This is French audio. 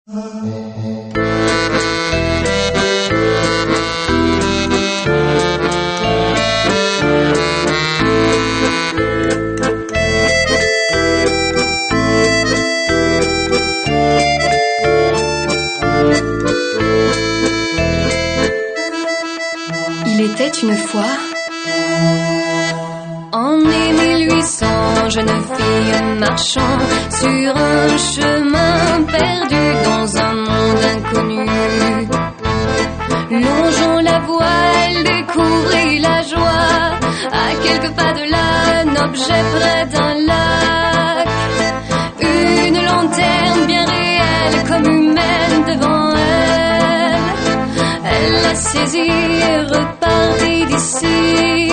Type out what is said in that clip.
Il était une fois, en mai 1800, jeune fille marchant sur un chemin perdu dans un monde inconnu. Longeant la voile, découvrit la joie, à quelques pas de là, un objet près d'un lac. Une lanterne bien réelle, comme humaine devant elle. Elle l'a saisie et repartit d'ici.